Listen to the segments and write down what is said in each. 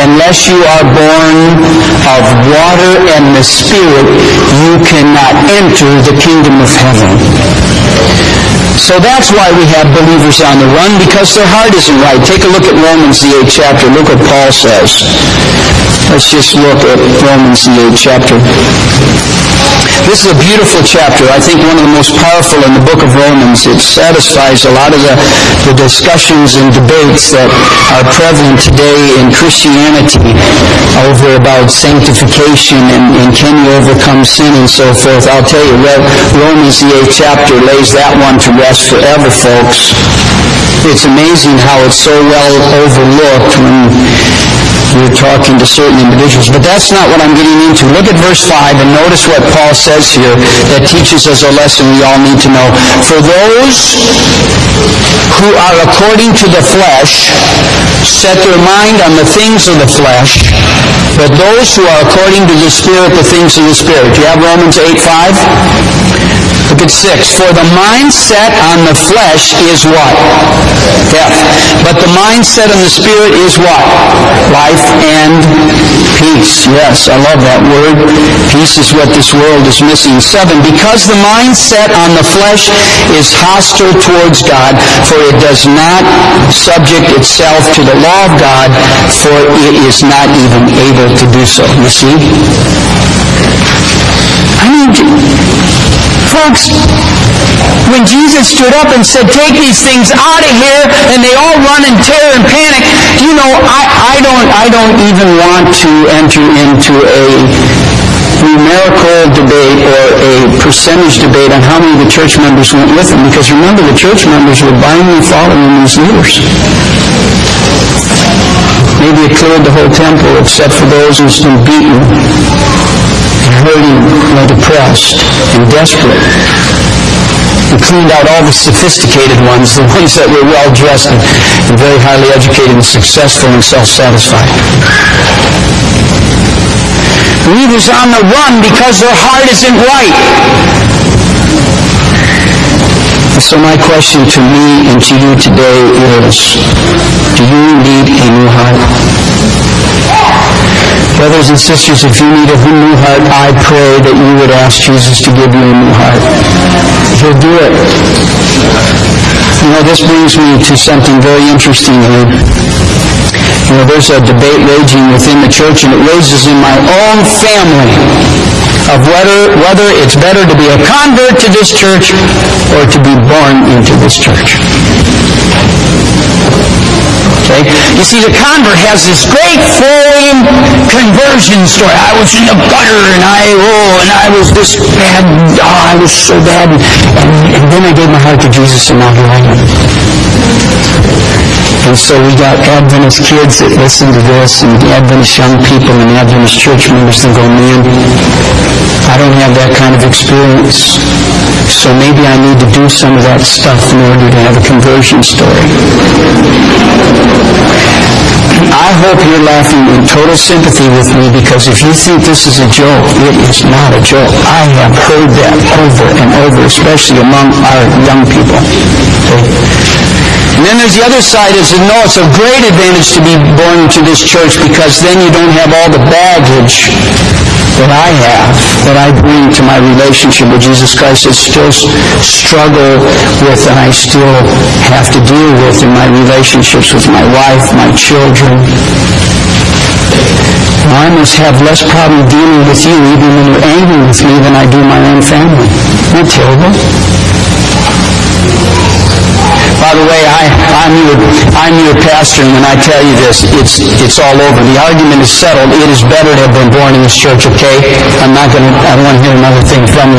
unless you are born of water and the Spirit, you cannot enter the kingdom of heaven. So that's why we have believers on the run, because their heart isn't right. Take a look at Romans, the 8th chapter. Look what Paul says. Let's just look at Romans, the 8th chapter. This is a beautiful chapter. I think one of the most powerful in the book of Romans. It satisfies a lot of the discussions and debates that are prevalent today in Christianity over about sanctification and can you overcome sin and so forth. I'll tell you, Romans, the 8th chapter, lays that one to rest forever, folks. It's amazing how it's so well overlooked when you're talking to certain individuals. But that's not what I'm getting into. Look at verse 5 and notice what Paul says here that teaches us a lesson we all need to know. For those who are according to the flesh set their mind on the things of the flesh, but those who are according to the Spirit, the things of the Spirit. Do you have Romans 8:5? Look at 6. For the mind set on the flesh is what? Death. But the mind set on the Spirit is what? Life and peace. Yes, I love that word. Peace is what this world is missing. 7. Because the mind set on the flesh is hostile towards God, for it does not subject itself to the law of God, for it is not even able to do so. You see? Folks, when Jesus stood up and said, take these things out of here, and they all run in terror and panic, you know, I don't even want to enter into a numerical debate or a percentage debate on how many of the church members went with him, because remember, the church members were blindly following these leaders. Maybe it cleared the whole temple except for those who've been beaten, hurting, depressed, and desperate. He cleaned out all the sophisticated ones, the ones that were well-dressed and very highly educated and successful and self-satisfied. Believers on the run because their heart isn't right. So my question to me and to you today is, do you need a new heart? Brothers and sisters, if you need a new heart, I pray that you would ask Jesus to give you a new heart. He'll do it. You know, this brings me to something very interesting here. You know, there's a debate raging within the church, and it rages in my own family of whether it's better to be a convert to this church or to be born into this church. Okay? You see, the convert has this great flowing conversion story. I was in the gutter and I was this bad. I was so bad. And then I gave my heart to Jesus and now here I am. And so we got Adventist kids that listen to this and Adventist young people and Adventist church members that go, man, I don't have that kind of experience. So maybe I need to do some of that stuff in order to have a conversion story. I hope you're laughing in total sympathy with me, because if you think this is a joke, it is not a joke. I have heard that over and over, especially among our young people. Okay? And then there's the other side, is that no, it's a great advantage to be born into this church, because then you don't have all the baggage that I have, that I bring to my relationship with Jesus Christ, that still struggle with and I still have to deal with in my relationships with my wife, my children. Now, I must have less problem dealing with you even when you're angry with me than I do my own family. Isn't that terrible? By the way, I'm your pastor, and when I tell you this, it's all over. The argument is settled. It is better to have been born in this church, okay? I don't want to hear another thing from you.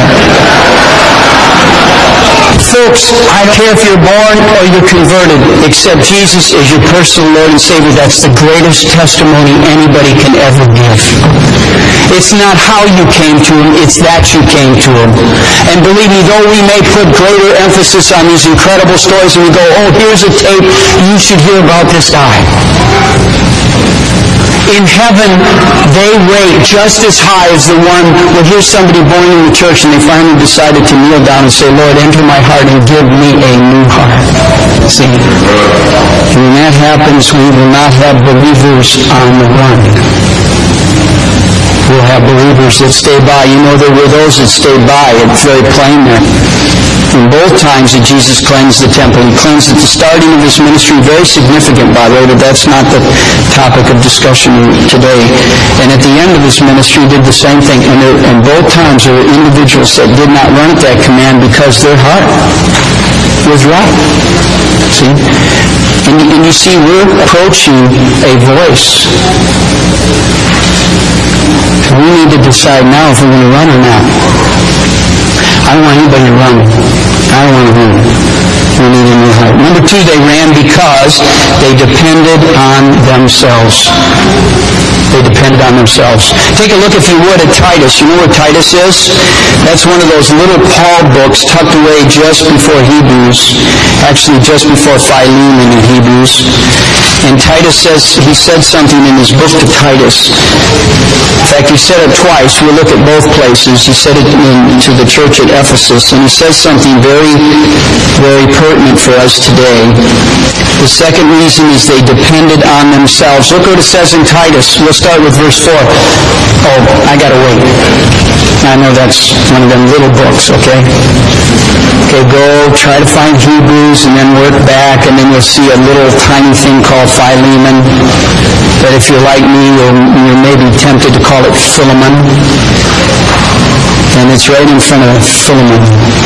Folks, I don't care if you're born or you're converted, accept Jesus as your personal Lord and Savior. That's the greatest testimony anybody can ever give. It's not how you came to Him, it's that you came to Him. And believe me, though we may put greater emphasis on these incredible stories and we go, oh, here's a tape, you should hear about this guy. In heaven, they rate just as high as the one, well, here's somebody born in the church and they finally decided to kneel down and say, Lord, enter my heart and give me a new heart. See? When that happens, we will not have believers on the run. We'll have believers that stay by. You know, there were those that stayed by. It's very plain there. In both times that Jesus cleansed the temple, he cleansed at the starting of his ministry, very significant, by the way, but that's not the topic of discussion today. And at the end of his ministry, he did the same thing. And both times there were individuals that did not run at that command because their heart was right. See? And you see, we're approaching a voice. We need to decide now if we're going to run or not. I don't want anybody to run. I don't want to run. We need a new heart. Number 2, they ran because they depended on themselves. They depended on themselves. Take a look, if you would, at Titus. You know where Titus is? That's one of those little Paul books tucked away just before Hebrews. Actually, just before Philemon in Hebrews. And Titus says, he said something in his book to Titus. In fact, he said it twice. We'll look at both places. He said it to the church at Ephesus. And he says something very, very pertinent for us today. The second reason is they depended on themselves. Look what it says in Titus. We'll start with verse 4. Oh, I gotta wait. I know that's one of them little books, okay? Okay, go try to find Hebrews and then work back, and then you'll see a little tiny thing called Philemon. That if you're like me, you may be tempted to call it Philemon. And it's right in front of Philemon.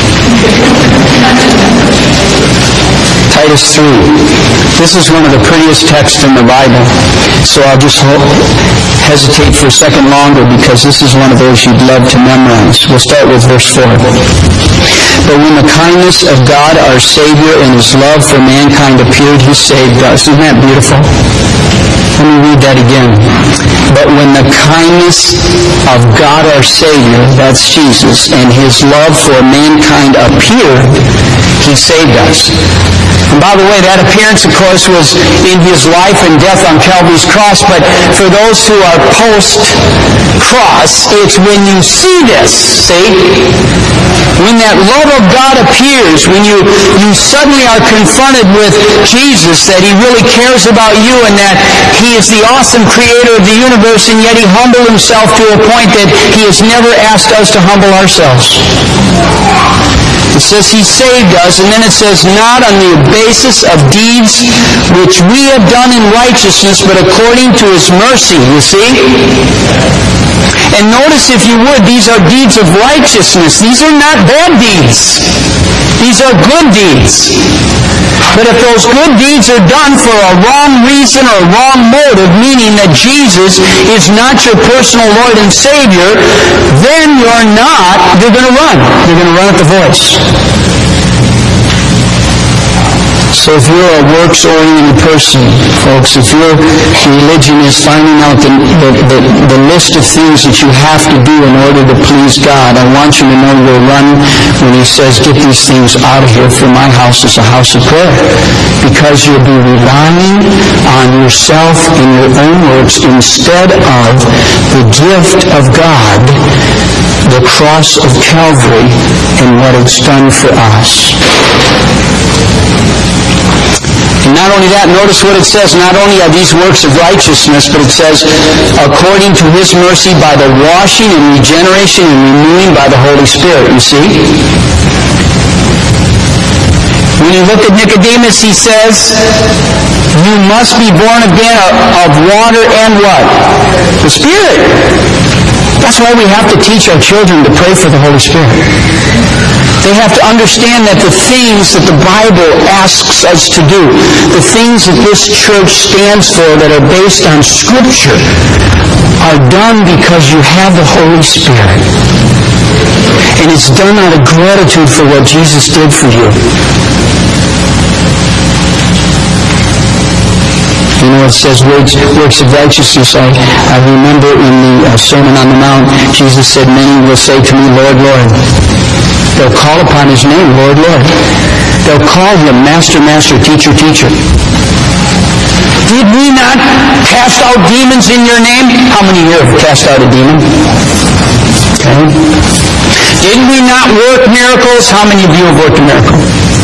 Titus 3. This is one of the prettiest texts in the Bible. So I'll just hesitate for a second longer because this is one of those you'd love to memorize. We'll start with verse 4. But when the kindness of God our Savior and his love for mankind appeared, he saved us. Isn't that beautiful? Let me read that again. But when the kindness of God our Savior, that's Jesus, and his love for mankind appeared, he saved us. And by the way, that appearance, of course, was in his life and death on Calvary's cross, but for those who are post-cross, it's when you see this, see? When that love of God appears, when you suddenly are confronted with Jesus, that he really cares about you and that he is the awesome creator of the universe, and yet he humbled himself to a point that he has never asked us to humble ourselves. It says he saved us, and then it says, not on the basis of deeds which we have done in righteousness, but according to his mercy, you see? And notice, if you would, these are deeds of righteousness. These are not bad deeds. These are good deeds. But if those good deeds are done for a wrong reason or a wrong motive, meaning that Jesus is not your personal Lord and Savior, then you're going to run. You're going to run at the voice. So if you're a works-oriented person, folks, if your religion is finding out the list of things that you have to do in order to please God, I want you to know you'll run when he says, get these things out of here, for my house is a house of prayer. Because you'll be relying on yourself and your own works instead of the gift of God, the cross of Calvary, and what it's done for us. And not only that, notice what it says. Not only are these works of righteousness, but it says, according to his mercy by the washing and regeneration and renewing by the Holy Spirit. You see? When you look at Nicodemus, he says, you must be born again of water and what? The Spirit. That's why we have to teach our children to pray for the Holy Spirit. They have to understand that the things that the Bible asks us to do, the things that this church stands for that are based on Scripture, are done because you have the Holy Spirit. And it's done out of gratitude for what Jesus did for you. You know, it says works of righteousness. I remember in the Sermon on the Mount, Jesus said, many will say to me, Lord, Lord. They'll call upon his name, Lord, Lord. They'll call him Master, Master, Teacher, Teacher. Did we not cast out demons in your name? How many here have cast out a demon? Okay. Did we not work miracles? How many of you have worked a miracle?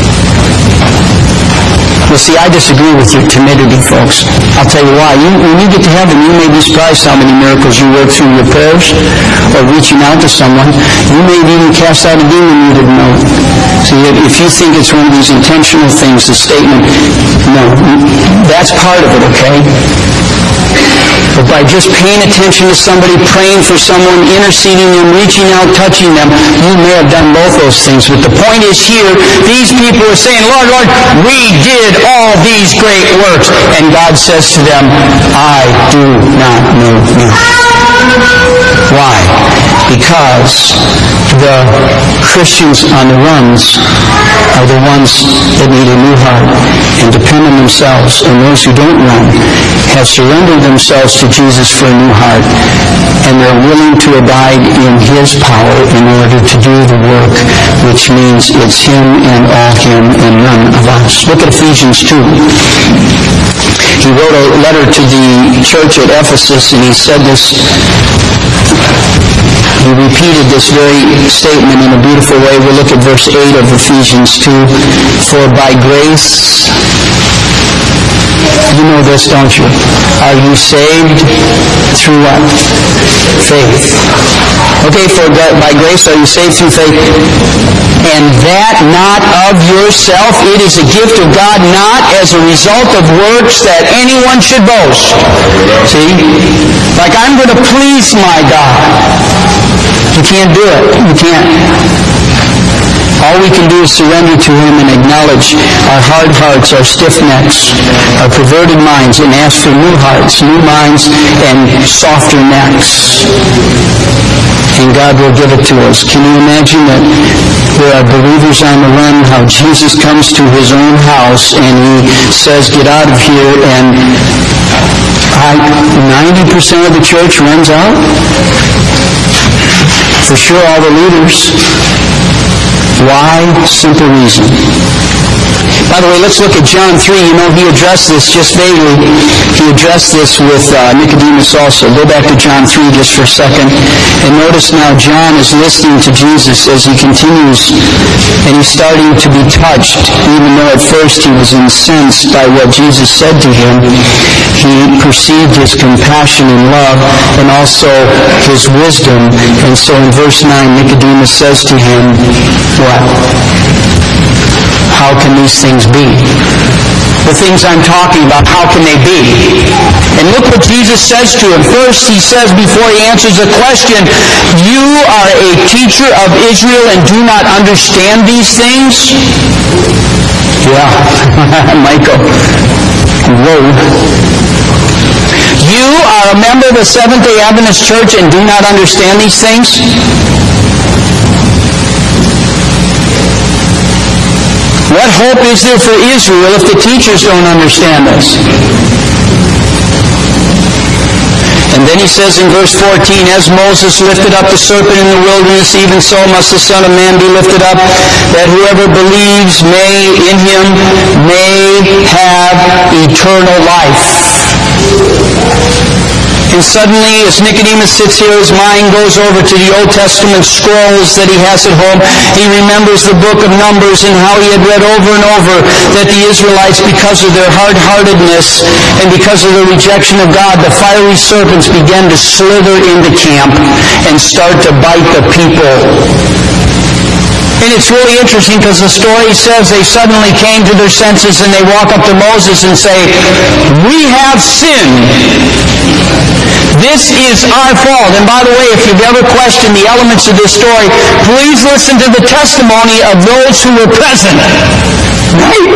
Well, see, I disagree with your timidity, folks. I'll tell you why. When you get to heaven, you may be surprised how many miracles you work through your prayers or reaching out to someone. You may have even cast out a demon you didn't know. See, if you think it's one of these intentional things, the statement, no, that's part of it, okay? But by just paying attention to somebody, praying for someone, interceding them, reaching out, touching them, you may have done both those things. But the point is here, these people are saying, Lord, Lord, we did all these great works. And God says to them, I do not know you. Why? Because the Christians on the runs are the ones that need a new heart and depend on themselves. And those who don't run have surrendered themselves to Jesus for a new heart, and they're willing to abide in His power in order to do the work, which means it's Him and all Him and none of us. Look at Ephesians 2. He wrote a letter to the church at Ephesus, and he said this. He repeated this very statement in a beautiful way. We'll look at verse 8 of Ephesians 2. For by grace, you know this, don't you? Are you saved through what? Faith. Okay, for by grace are you saved through faith. And that not of yourself. It is a gift of God, not as a result of works that anyone should boast. See? Like, I'm going to please my God. You can't do it. You can't. All we can do is surrender to Him and acknowledge our hard hearts, our stiff necks, our perverted minds, and ask for new hearts, new minds, and softer necks. And God will give it to us. Can you imagine that there are believers on the run, how Jesus comes to His own house and He says, get out of here, and 90% of the church runs out? For sure, all the leaders. Why? Simple reason. By the way, let's look at John 3. You know, he addressed this just vaguely. He addressed this with Nicodemus also. Go back to John 3 just for a second. And notice now John is listening to Jesus as he continues, and he's starting to be touched. Even though at first he was incensed by what Jesus said to him, he perceived His compassion and love and also His wisdom. And so in verse 9, Nicodemus says to him, what? How can these things be? The things I'm talking about, how can they be? And look what Jesus says to him. First, He says, before He answers the question, you are a teacher of Israel and do not understand these things? Yeah, Michael. Whoa. You are a member of the Seventh-day Adventist Church and do not understand these things? What hope is there for Israel if the teachers don't understand this? And then He says in verse 14, as Moses lifted up the serpent in the wilderness, even so must the Son of Man be lifted up, that whoever believes in Him may have eternal life. And suddenly, as Nicodemus sits here, his mind goes over to the Old Testament scrolls that he has at home. He remembers the book of Numbers and how he had read over and over that the Israelites, because of their hard-heartedness and because of their rejection of God, the fiery serpents began to slither into camp and start to bite the people. And it's really interesting because the story says they suddenly came to their senses and they walk up to Moses and say, we have sinned. This is our fault. And by the way, if you've ever questioned the elements of this story, please listen to the testimony of those who were present. Right?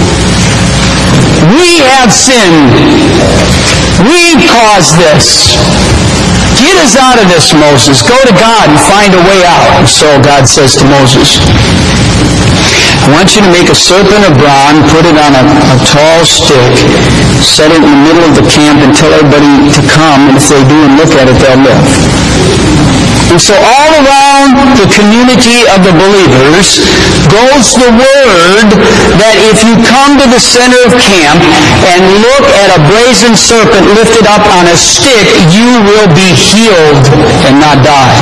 We have sinned. We caused this. Get us out of this, Moses. Go to God and find a way out. And so God says to Moses, I want you to make a serpent of bronze, put it on a tall stick, set it in the middle of the camp and tell everybody to come, and if they do and look at it, they'll live. And so all around around the community of the believers goes the word that if you come to the center of camp and look at a brazen serpent lifted up on a stick, you will be healed and not die.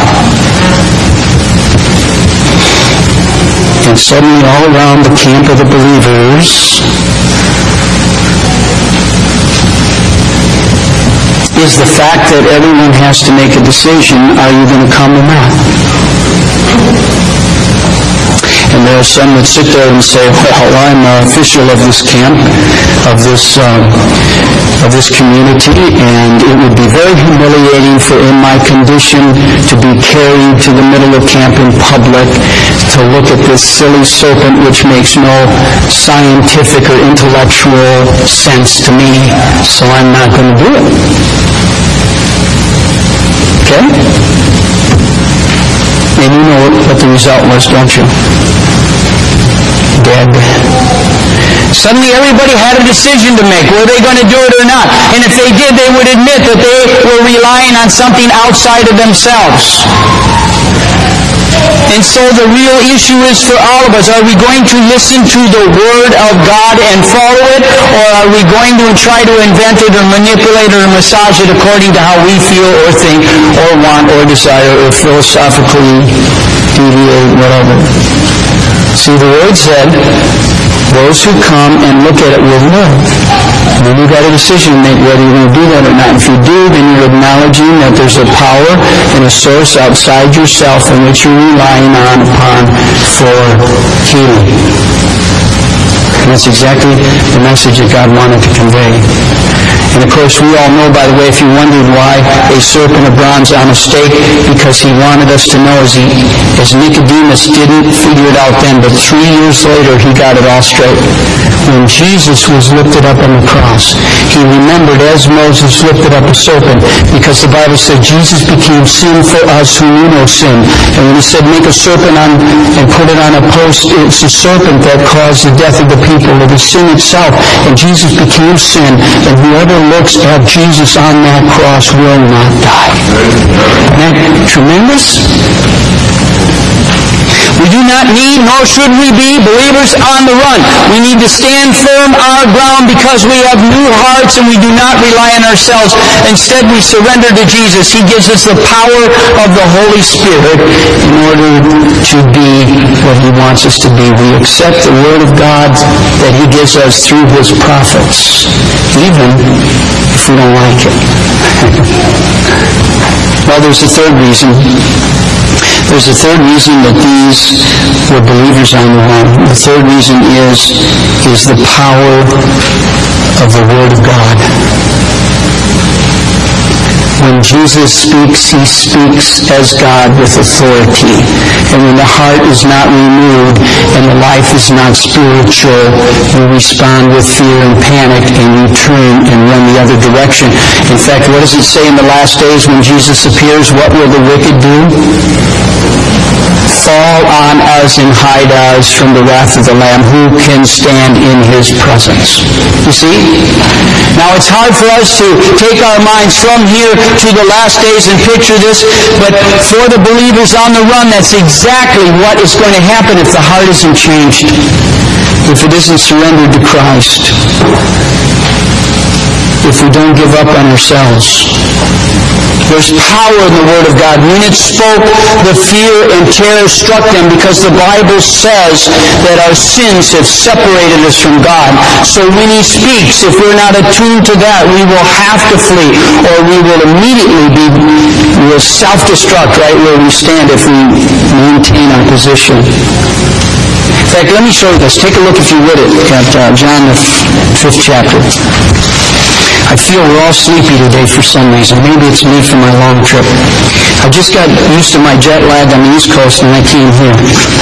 And suddenly all around the camp of the believers is the fact that everyone has to make a decision, are you going to come or not? And there are some that sit there and say, well, I'm an official of this camp, of this community, and it would be very humiliating for in my condition to be carried to the middle of camp in public to look at this silly serpent which makes no scientific or intellectual sense to me, so I'm not going to do it. Okay? And you know what the result was, don't you? Dead. Suddenly everybody had a decision to make. Were they going to do it or not? And if they did, they would admit that they were relying on something outside of themselves. And so the real issue is for all of us, are we going to listen to the Word of God and follow it, or are we going to try to invent it or manipulate it or massage it according to how we feel or think or want or desire or philosophically deviate, whatever? See, the Word said, those who come and look at it will live. And then you've got a decision to make whether you're going to do that or not. If you do, then you're acknowledging that there's a power and a source outside yourself in which you're relying upon for healing. And that's exactly the message that God wanted to convey. And of course, we all know, by the way, if you wondered why a serpent of bronze on a stake, because he wanted us to know, as Nicodemus didn't figure it out then, but 3 years later he got it all straight. When Jesus was lifted up on the cross, he remembered as Moses lifted up a serpent, because the Bible said Jesus became sin for us who knew no sin. And when he said, make a serpent and put it on a post, it's a serpent that caused the death of the people. It was sin itself. And Jesus became sin, and whoever looks at Jesus on that cross will not die. Isn't that tremendous? We do not need, nor should we be, believers on the run. We need to stand firm our ground because we have new hearts and we do not rely on ourselves. Instead, we surrender to Jesus. He gives us the power of the Holy Spirit in order to be what He wants us to be. We accept the Word of God that He gives us through His prophets, even if we don't like it. Well, there's a third reason. There's a third reason that these were believers on the run. The third reason is the power of the Word of God. When Jesus speaks, He speaks as God with authority. And when the heart is not renewed and the life is not spiritual, you respond with fear and panic and you turn and run the other direction. In fact, what does it say in the last days when Jesus appears? What will the wicked do? Fall on us and hide us from the wrath of the Lamb. Who can stand in His presence? You see? Now it's hard for us to take our minds from here to the last days and picture this, but for the believers on the run, that's exactly what is going to happen if the heart isn't changed, if it isn't surrendered to Christ, if we don't give up on ourselves. There's power in the Word of God. When it spoke, the fear and terror struck them because the Bible says that our sins have separated us from God. So when He speaks, if we're not attuned to that, we will have to flee, or we will immediately we'll self-destruct right where we stand if we maintain our position. In fact, let me show you this. Take a look, if you would, at John the 5th chapter. I feel we're all sleepy today for some reason. Maybe it's me from my long trip. I just got used to my jet lag on the East Coast and I came here.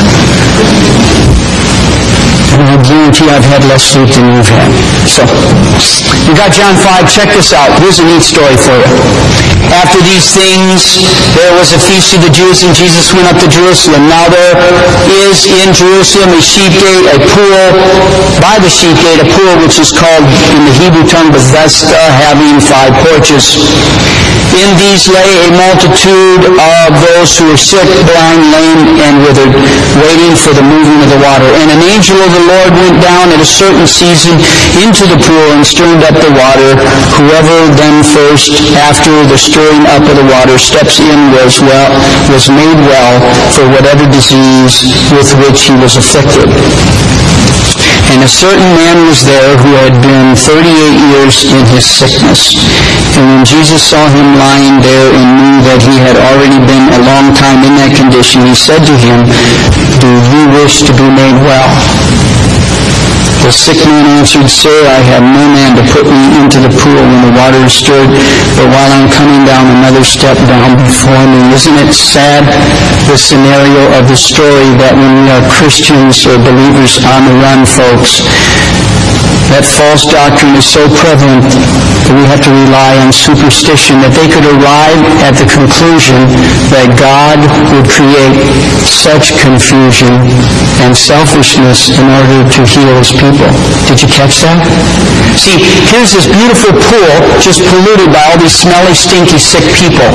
And I guarantee I've had less sleep than you've had. So, we got John 5. Check this out. Here's a neat story for you. After these things, there was a feast of the Jews, and Jesus went up to Jerusalem. Now there is in Jerusalem a sheep gate, a pool, by the sheep gate, a pool which is called in the Hebrew tongue Bethesda, having 5 porches. In these lay a multitude of those who were sick, blind, lame, and withered, waiting for the moving of the water. And an angel of the Lord went down at a certain season into the pool and stirred up the water. Whoever then first, after the stirring up of the water, steps in was made well for whatever disease with which he was afflicted. And a certain man was there who had been 38 years in his sickness. And when Jesus saw him lying there and knew that he had already been a long time in that condition, he said to him, "Do you wish to be made well?" The sick man answered, "Sir, I have no man to put me into the pool when the water is stirred, but while I'm coming down, another step down before me." Isn't it sad, the scenario of the story, that when we are Christians or believers on the run, folks, that false doctrine is so prevalent that we have to rely on superstition, that they could arrive at the conclusion that God would create such confusion and selfishness in order to heal his people. Did you catch that? See, here's this beautiful pool just polluted by all these smelly, stinky, sick people.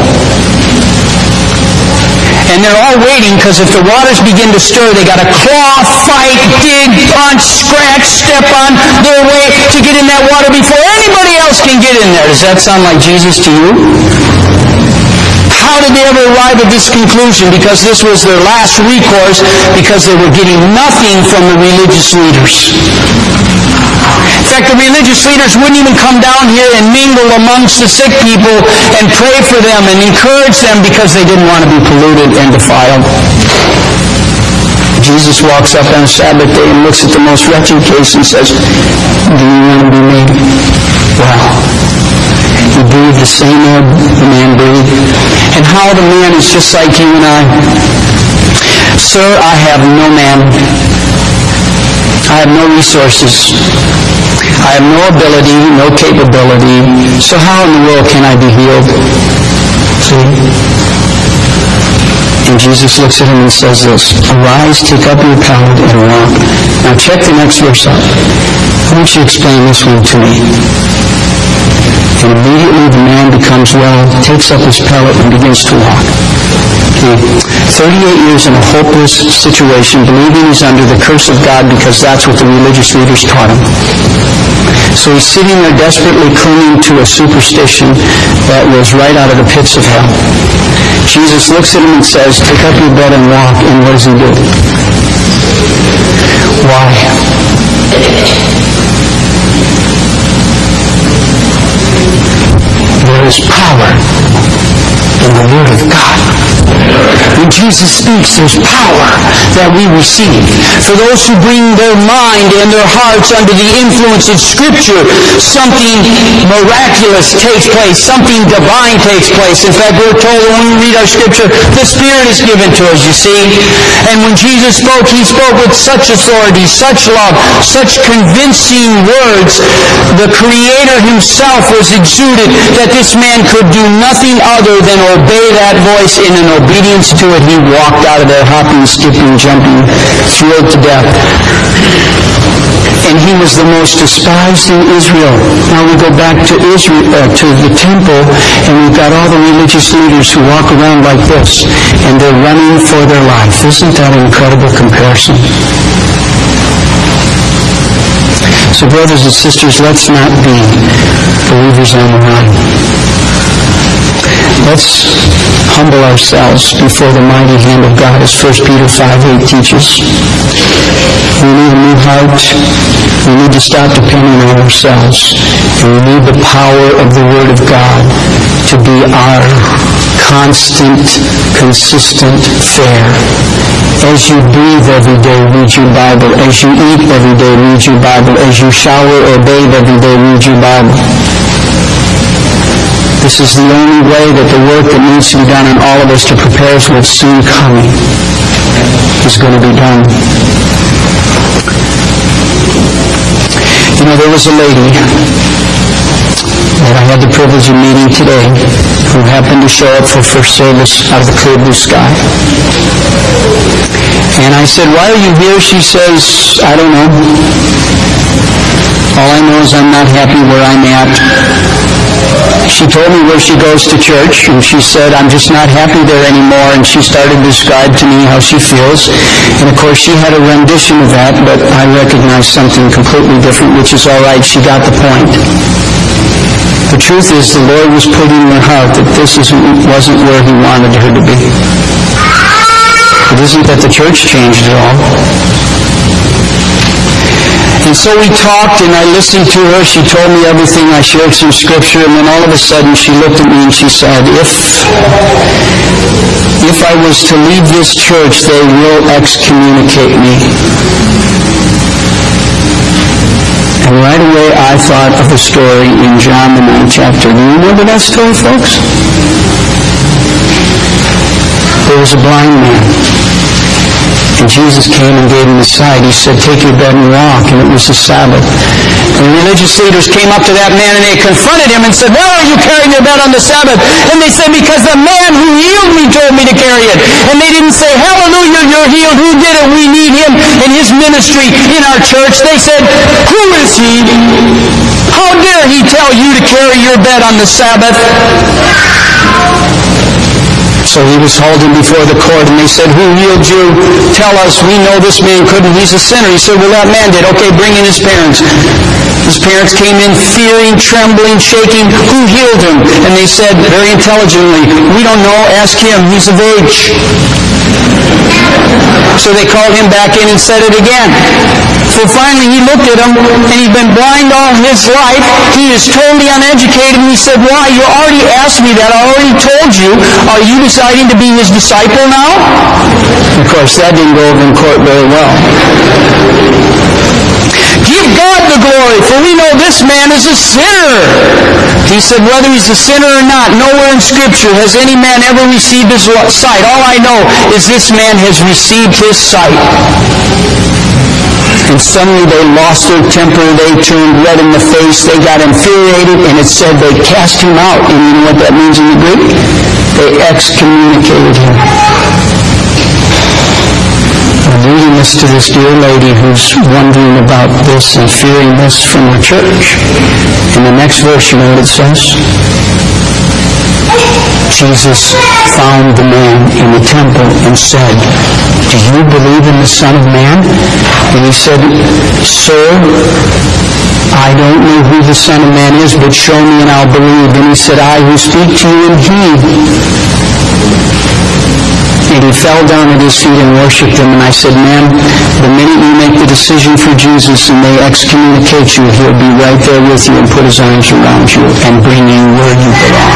And they're all waiting, because if the waters begin to stir, they got to claw, fight, dig, punch, scratch, step on their way to get in that water before anybody else can get in there. Does that sound like Jesus to you? How did they ever arrive at this conclusion? Because this was their last recourse, because they were getting nothing from the religious leaders. In fact, the religious leaders wouldn't even come down here and mingle amongst the sick people and pray for them and encourage them, because they didn't want to be polluted and defiled. Jesus walks up on Sabbath day and looks at the most wretched case and says, "Do you want to be made well?" He breathed the same air the man breathed. And how the man is just like you and I. "Sir, I have no man. I have no resources. I have no ability, no capability. So how in the world can I be healed?" See? And Jesus looks at him and says this, "Arise, take up your pallet and walk." Now check the next verse out. I want you to explain this one to me. And immediately the man becomes well, takes up his pallet, and begins to walk. Okay. 38 years in a hopeless situation, believing he's under the curse of God, because that's what the religious leaders taught him. So he's sitting there desperately clinging to a superstition that was right out of the pits of hell. Jesus looks at him and says, "Take up your bed and walk." And what does he do? Why? There is power in the Word of God. When Jesus speaks, there's power that we receive. For those who bring their mind and their hearts under the influence of Scripture, something miraculous takes place. Something divine takes place. In fact, we're told when we read our Scripture, the Spirit is given to us, you see. And when Jesus spoke, he spoke with such authority, such love, such convincing words. The Creator himself was exuded, that this man could do nothing other than obey that voice. In an obedience to it, he walked out of there hopping, skipping, jumping, thrilled to death. And he was the most despised in Israel. Now we go back to Israel, to the temple, and we've got all the religious leaders who walk around like this, and they're running for their life. Isn't that an incredible comparison? So brothers and sisters, let's not be believers on the run. Let's humble ourselves before the mighty hand of God, as 1 Peter 5:8 teaches. We need a new heart. We need to stop depending on ourselves. And we need the power of the Word of God to be our constant, consistent fare. As you breathe every day, read your Bible. As you eat every day, read your Bible. As you shower or bathe every day, read your Bible. This is the only way that the work that needs to be done in all of us to prepare us for what's soon coming is going to be done. You know, there was a lady that I had the privilege of meeting today who happened to show up for first service out of the clear blue sky. And I said, "Why are you here?" She says, "I don't know." All I know is I'm not happy where I'm at. She told me where she goes to church, and she said, I'm just not happy there anymore, and she started to describe to me how she feels. And of course, she had a rendition of that, but I recognized something completely different, which is all right. She got the point. The truth is, the Lord was putting in her heart that this wasn't where He wanted her to be. It isn't that the church changed at all. And so we talked, and I listened to her. She told me everything. I shared some scripture, and then all of a sudden she looked at me and she said, if I was to leave this church, they will excommunicate me. And right away I thought of a story in John the 9th chapter. Do you remember that story, folks? There was a blind man. And Jesus came and gave him his sight. He said, take your bed and walk. And it was the Sabbath. And the religious leaders came up to that man and they confronted him and said, why are you carrying your bed on the Sabbath? And they said, because the man who healed me told me to carry it. And they didn't say, hallelujah, you're healed. Who did it? We need him in his ministry in our church. They said, who is he? How dare he tell you to carry your bed on the Sabbath? So he was hauled in before the court, and they said, who healed you? Tell us. We know this man couldn't. He's a sinner. He said, well, that man did. Okay, bring in his parents. His parents came in fearing, trembling, shaking. Who healed him? And they said very intelligently, we don't know. Ask him. He's of age. So they called him back in and said it again. So finally he looked at him, and he'd been blind all his life. He is totally uneducated, and he said, why? You already asked me that. I already told you. Are you deciding to be his disciple now? Of course, that didn't go over in court very well. Give God the glory, for we know this man is a sinner. He said, whether he's a sinner or not, nowhere in Scripture has any man ever received his sight. All I know is this man has received his sight. And suddenly they lost their temper, they turned red in the face, they got infuriated, and it said they cast him out. And you know what that means in the Greek? They excommunicated him. I'm reading this to this dear lady who's wondering about this and fearing this from her church. In the next verse, you know what it says? Jesus found the man in the temple and said, do you believe in the Son of Man? And he said, sir, I don't know who the Son of Man is, but show me and I'll believe. And he said, I who speak to you am he. And he fell down at his feet and worshipped him. And I said, ma'am, the minute you make the decision for Jesus and they excommunicate you, he'll be right there with you and put his arms around you and bring you where you belong.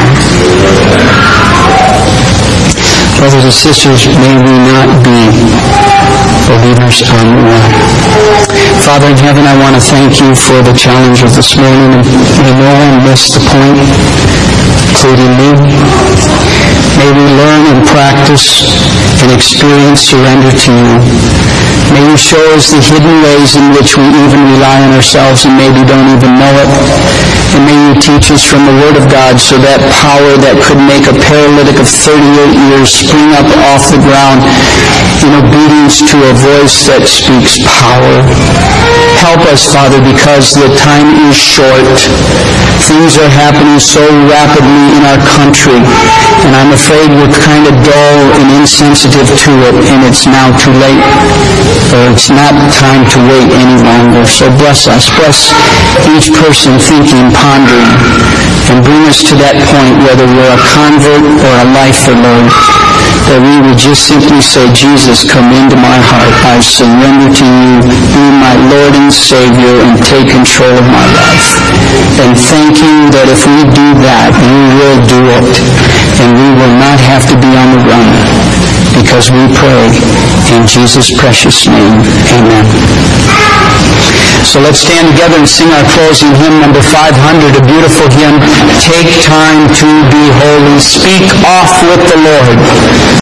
Brothers and sisters, may we not be believers on the run. Father in heaven, I want to thank you for the challenge of this morning. And may no one miss the point, including me. May we learn and practice and experience surrender to you. May you show us the hidden ways in which we even rely on ourselves and maybe don't even know it. And may you teach us from the Word of God so that power that could make a paralytic of 38 years spring up off the ground in obedience to a voice that speaks power. Help us, Father, because the time is short. Things are happening so rapidly in our country, and I'm afraid we're kind of dull and insensitive to it, and it's now too late, or it's not time to wait any longer. So bless us. Bless each person thinking, pondering, and bring us to that point, whether we're a convert or a lifer, Lord, that we would just simply say, Jesus, come into my heart. I surrender to you. Be my Lord and Savior and take control of my life. And thank you that if we do that, you will do it. And we will not have to be on the run, because we pray in Jesus' precious name. Amen. So let's stand together and sing our closing hymn, number 500, a beautiful hymn. Take time to be holy. Speak off with the Lord.